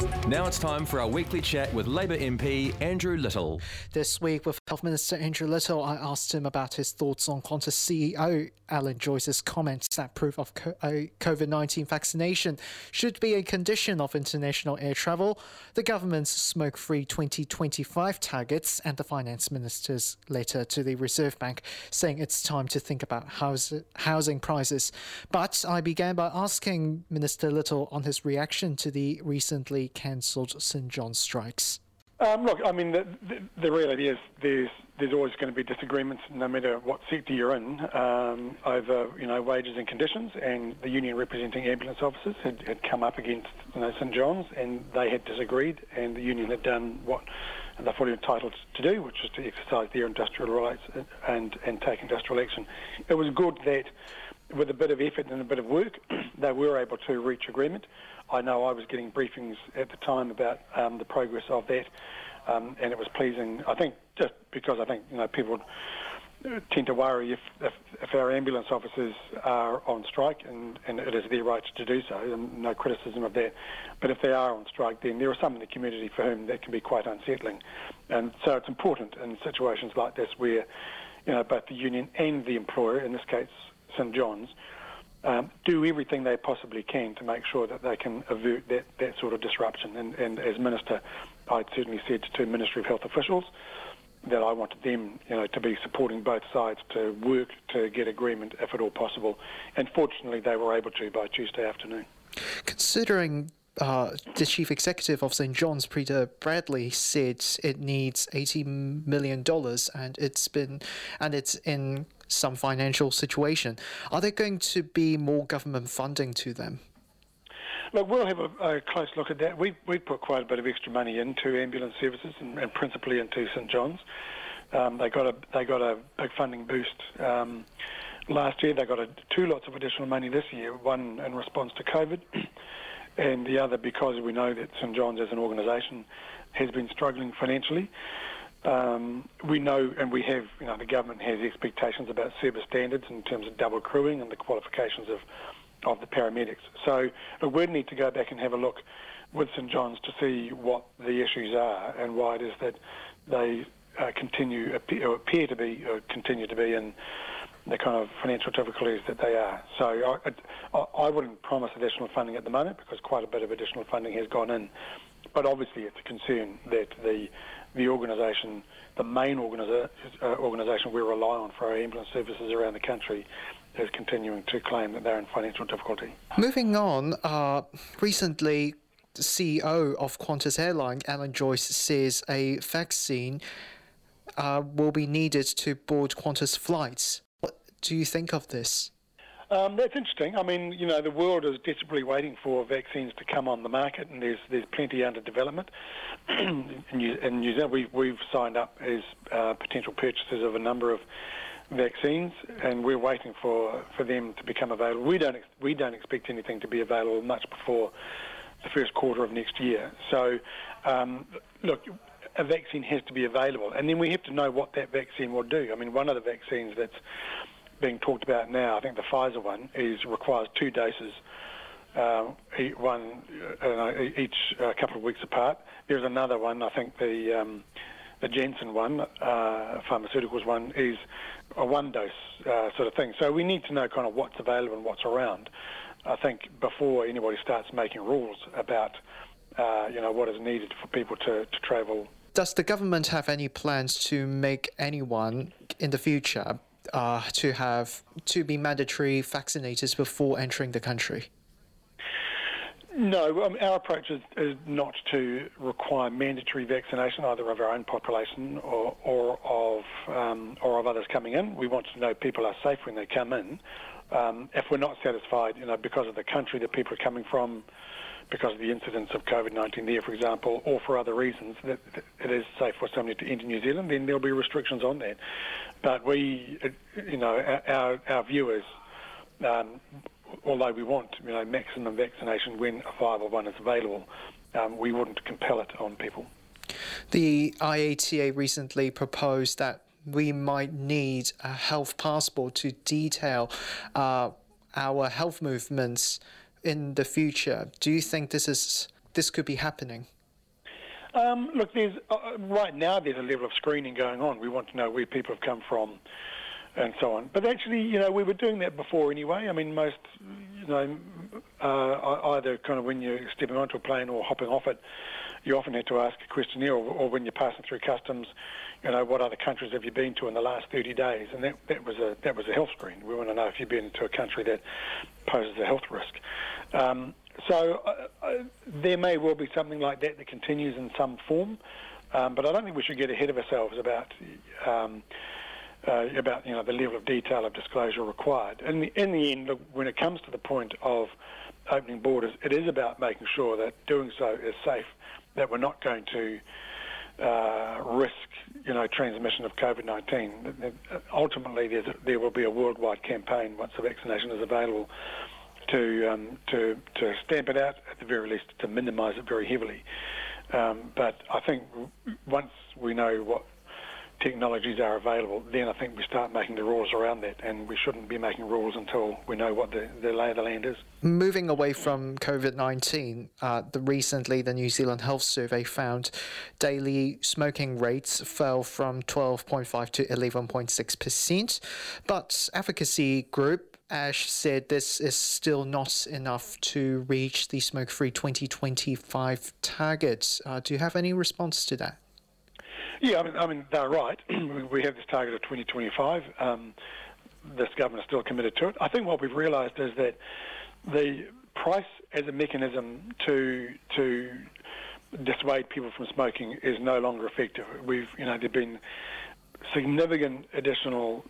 Now it's time for our weekly chat with Labour MP Andrew Little. This week with Health Minister Andrew Little, I asked him about his thoughts on Qantas CEO Alan Joyce's comments that proof of COVID-19 vaccination should be a condition of international air travel, the government's smoke-free 2025 targets, and the Finance Minister's letter to the Reserve Bank saying it's time to think about housing prices. But I began by asking Minister Little on his reaction to the recently cancelled St John's strikes. Look, I mean, the reality is there's always going to be disagreements, no matter what sector you're in, over wages and conditions. And the union representing ambulance officers had come up against St John's, and they had disagreed, and the union had done what they're fully entitled to do, which is to exercise their industrial rights and take industrial action. It was good that, with a bit of effort and a bit of work, they were able to reach agreement. I know I was getting briefings at the time about the progress of that, and it was pleasing. I think just because I think people tend to worry if our ambulance officers are on strike, and it is their right to do so, and no criticism of that. But if they are on strike, then there are some in the community for whom that can be quite unsettling, and so it's important in situations like this where both the union and the employer, in this case St John's, do everything they possibly can to make sure that they can avert that sort of disruption. And as Minister, I'd certainly said to Ministry of Health officials that I wanted them to be supporting both sides to work to get agreement if at all possible. And fortunately they were able to by Tuesday afternoon. Considering the Chief Executive of St John's, Peter Bradley, said it needs $80 million and it's in some financial situation. Are there going to be more government funding to them? Look, we'll have a close look at that. We put quite a bit of extra money into ambulance services and principally into St John's. They got a big funding boost last year. They got two lots of additional money this year, one in response to COVID and the other because we know that St John's as an organisation has been struggling financially. We know, and we have, the government has expectations about service standards in terms of double crewing and the qualifications of the paramedics. So we need to go back and have a look with St John's to see what the issues are and why it is that they continue to be in the kind of financial difficulties that they are. So I wouldn't promise additional funding at the moment because quite a bit of additional funding has gone in. But obviously it's a concern that the organisation, the main organisation we rely on for our ambulance services around the country, is continuing to claim that they're in financial difficulty. Moving on, recently the CEO of Qantas Airline, Alan Joyce, says a vaccine will be needed to board Qantas flights. What do you think of this? That's interesting. I mean, the world is desperately waiting for vaccines to come on the market, and there's plenty under development. In New Zealand, we've signed up as potential purchasers of a number of vaccines, and we're waiting for them to become available. We don't expect anything to be available much before the first quarter of next year. So, look, a vaccine has to be available, and then we have to know what that vaccine will do. I mean, one of the vaccines that's being talked about now, I think the Pfizer one, requires 2 doses, each a couple of weeks apart. There's another one, I think the Janssen one, pharmaceuticals one, is a 1-dose sort of thing. So we need to know kind of what's available and what's around, I think, before anybody starts making rules about what is needed for people to travel. Does the government have any plans to make anyone in the future to be mandatory vaccinated before entering the country? No, our approach is not to require mandatory vaccination either of our own population or of others coming in. We want to know people are safe when they come in. If we're not satisfied, because of the country that people are coming from, because of the incidence of COVID-19 there, for example, or for other reasons, that it is safe for somebody to enter New Zealand, then there'll be restrictions on that. But our view is, although we want, maximum vaccination when a viable one is available, we wouldn't compel it on people. The IATA recently proposed that we might need a health passport to detail our health movements in the future. Do you think this is this could be happening? Look, right now there's a level of screening going on. We want to know where people have come from and so on. But actually, we were doing that before anyway. I mean, most, either kind of when you're stepping onto a plane or hopping off it, you often had to ask a questionnaire, or when you're passing through customs, what other countries have you been to in the last 30 days? And that was a health screen. We want to know if you've been to a country that poses a health risk. So there may well be something like that continues in some form, but I don't think we should get ahead of ourselves about the level of detail of disclosure required. In the end, look, when it comes to the point of opening borders, it is about making sure that doing so is safe, that we're not going to risk transmission of COVID-19. Ultimately, there will be a worldwide campaign once the vaccination is available to stamp it out, at the very least to minimise it very heavily. But I think once we know what technologies are available, then I think we start making the rules around that, and we shouldn't be making rules until we know what the lay of the land is. Moving away from COVID-19, recently the New Zealand Health Survey found daily smoking rates fell from 12.5 to 11.6%, but advocacy group ASH said this is still not enough to reach the smoke-free 2025 target. Do you have any response to that? Yeah, I mean they're right. We have this target of 2025. This government is still committed to it. I think what we've realised is that the price as a mechanism to dissuade people from smoking is no longer effective. There've been significant additional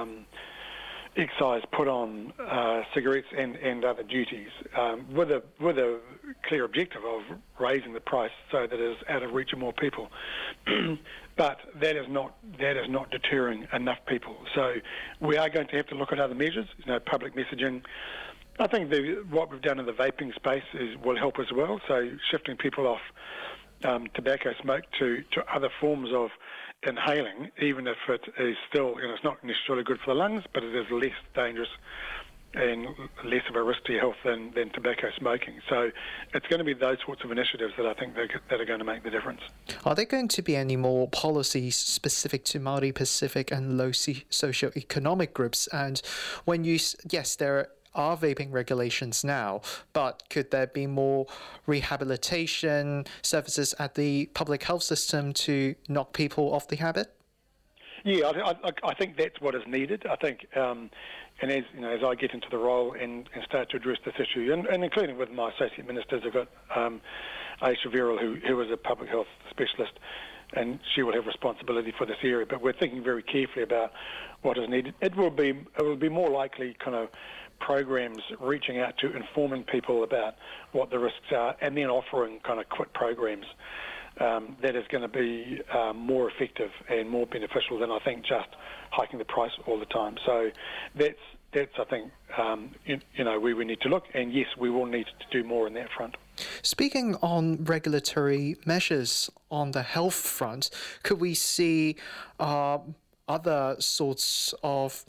excise put on cigarettes and other duties with a clear objective of raising the price so that it is out of reach of more people. But that is not deterring enough people. So we are going to have to look at other measures, public messaging. I think what we've done in the vaping space will help as well. So shifting people off tobacco smoke to other forms of inhaling, even if it is still, it's not necessarily good for the lungs, but it is less dangerous and less of a risk to your health than tobacco smoking. So it's going to be those sorts of initiatives that I think that are going to make the difference. Are there going to be any more policies specific to Māori Pacific and low socioeconomic groups? And there are vaping regulations now, but could there be more rehabilitation services at the public health system to knock people off the habit? Yeah, I think that's what is needed. I think, and as I get into the role and start to address this issue, and including with my associate ministers, I've got Aisha Verrill, who is a public health specialist, and she will have responsibility for this area. But we're thinking very carefully about what is needed. It will be more likely kind of programs reaching out to informing people about what the risks are, and then offering kind of quit programs. That is going to be more effective and more beneficial than I think just hiking the price all the time. So that's I think where we need to look, and yes, we will need to do more in that front. Speaking on regulatory measures on the health front, could we see other sorts of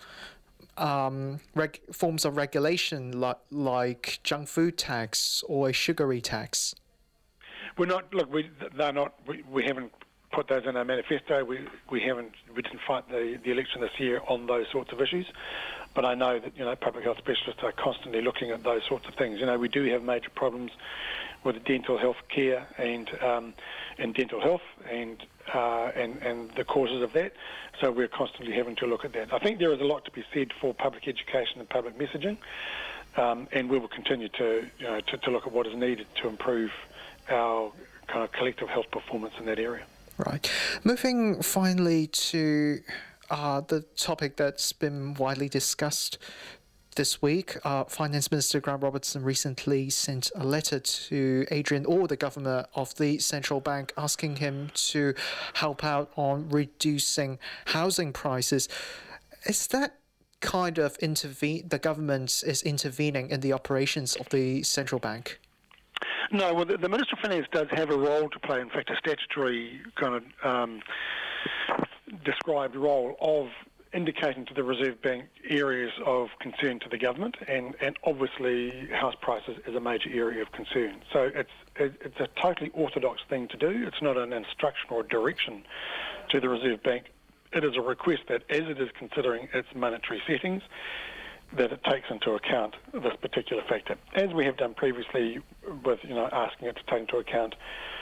forms of regulation like junk food tax or a sugary tax? We're not. Look, they're not. We haven't put those in our manifesto. We didn't fight the election this year on those sorts of issues. But I know that public health specialists are constantly looking at those sorts of things. We do have major problems with dental health care and dental health and the causes of that. So we're constantly having to look at that. I think there is a lot to be said for public education and public messaging, and we will continue to look at what is needed to improve our kind of collective health performance in that area. Right. Moving finally to the topic that's been widely discussed this week, Finance Minister Grant Robertson recently sent a letter to Adrian Orr, the Governor of the Central Bank, asking him to help out on reducing housing prices. Is that kind of the government is intervening in the operations of the Central Bank? No, well, the Minister of Finance does have a role to play, in fact, a statutory kind of described role of indicating to the Reserve Bank areas of concern to the government, and obviously house prices is a major area of concern. So it's a totally orthodox thing to do. It's not an instruction or direction to the Reserve Bank. It is a request that, as it is considering its monetary settings, that it takes into account this particular factor, as we have done previously with, asking it to take into account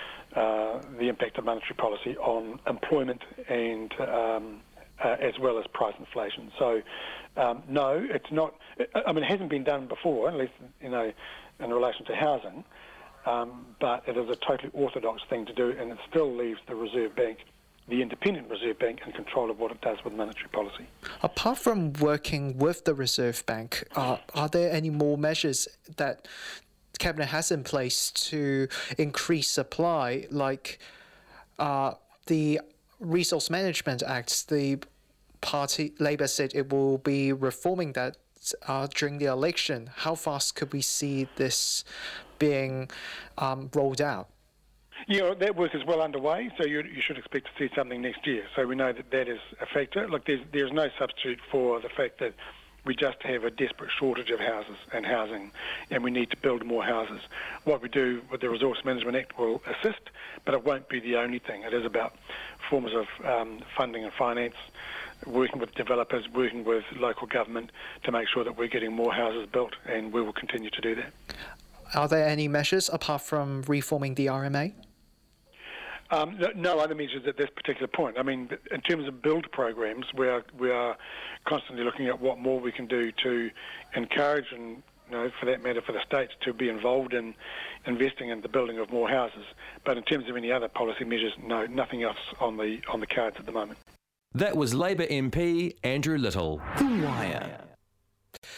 the impact of monetary policy on employment and as well as price inflation. So, no, it's not. I mean, it hasn't been done before, at least in relation to housing, but it is a totally orthodox thing to do, and it still leaves the Reserve Bank, the independent Reserve Bank, in control of what it does with monetary policy. Apart from working with the Reserve Bank, are there any more measures that Cabinet has in place to increase supply, like the Resource Management Act? The party, Labour, said it will be reforming that during the election. How fast could we see this being rolled out? Yeah, that work is well underway, so you should expect to see something next year. So we know that is a factor. Look, there's no substitute for the fact that we just have a desperate shortage of houses and housing, and we need to build more houses. What we do with the Resource Management Act will assist, but it won't be the only thing. It is about forms of funding and finance, working with developers, working with local government to make sure that we're getting more houses built, and we will continue to do that. Are there any measures apart from reforming the RMA? No other measures at this particular point. I mean, in terms of build programs, we are constantly looking at what more we can do to encourage, and for that matter, for the states to be involved in investing in the building of more houses. But in terms of any other policy measures, no, nothing else on the cards at the moment. That was Labour MP Andrew Little. The Wire.